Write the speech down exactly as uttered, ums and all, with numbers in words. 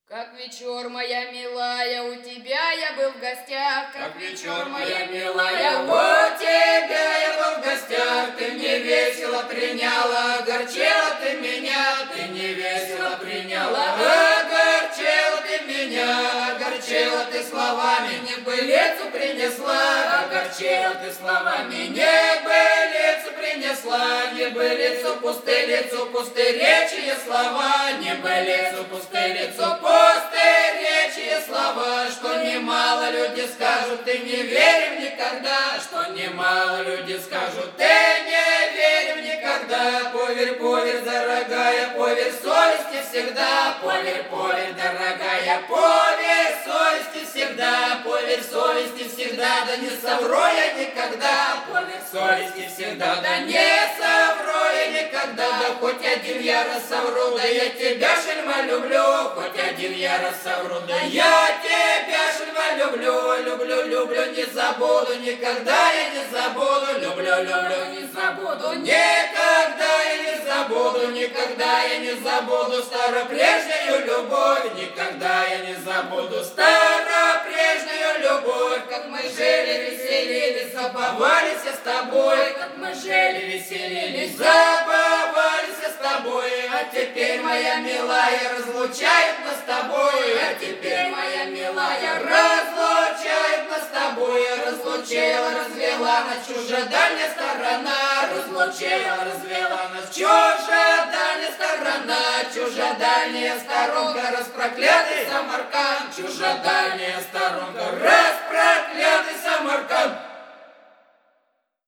Как вечер, моя милая, у тебя я был в гостях. Как вечер, моя милая, у тебя я был в гостях. Ты мне весело приняла, огорчила ты меня. Ты не весело приняла, огорчила ты меня. Огорчила ты словами, небылицу принесла. Огорчила ты словами, небылицу принесла. Небылицу, пустылицу, пустыречие слова. Небылицу, пустылицу, пустыречие слова. Что немало люди скажут, ты не верим никогда. Что немало люди скажут, ты не верим никогда. Поверь, поверь, дорогая, поверь совести всегда. Поверь, поверь, дорогая, поверь совести всегда. Поверь совести всегда, да не совру я никогда. Поверь совести всегда, да не совру я никогда. Да хоть один я раз совру, да я тебя, шельма, люблю. Хоть один я раз совру, да я тебя, шельма, люблю. Люблю, люблю, не забуду, никогда я не забуду. Люблю, люблю, не забуду, никогда я не забуду. Никогда я не забуду старопрежнюю любовь. Никогда я не забуду старопрежнюю любовь. Как мы жили, веселились, забавались с тобой. Как мы жили, веселились, забавались с тобой. А теперь, моя милая, разлучает нас с тобой. А теперь, моя милая, разлучает нас с тобой. Разлучила, развела нас чужедальняя сторона. Разлучила, развела нас чужедальняя сторона. Чужедальняя сторонка, распроклятый Самарканд. Чужедальняя сторонка, распроклятый Самарканд.